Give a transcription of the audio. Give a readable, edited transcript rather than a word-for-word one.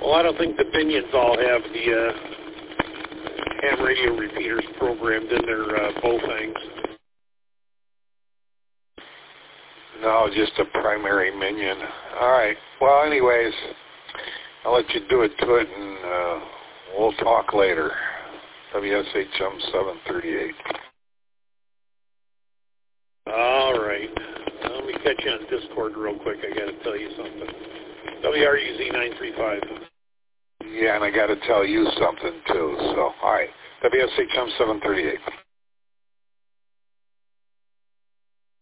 Well, I don't think the Binions all have the ham radio repeaters programmed in their Bofangs. No, just a primary minion. All right. Well, anyways, I'll let you do it to it, and we'll talk later. WSHM 738. All right. Let me catch you on Discord real quick. I got to tell you something. WRUZ 935. Yeah, and I got to tell you something, too. So, all right. WSHM 738.